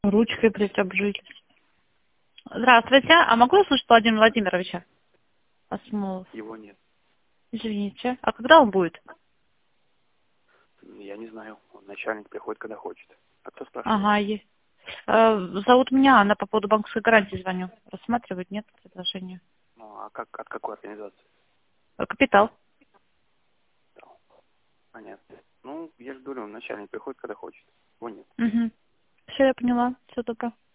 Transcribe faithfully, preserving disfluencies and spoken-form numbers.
Ручкой, блядь, обжились. Здравствуйте. А могу я слышать Владимира Владимировича? Осмолов. Его нет. Извините. А когда он будет? Я не знаю. Он начальник приходит, когда хочет. А кто спрашивает? Ага, есть. Э, Зовут меня Анна, по поводу банковской гарантии звоню. Рассматривать, нет, предложения? Ну, а как, от какой организации? Э, Капитал. Да, понятно. Ну, я же говорю, начальник приходит, когда хочет. Его нет. Угу. Все, я поняла. Все, добро.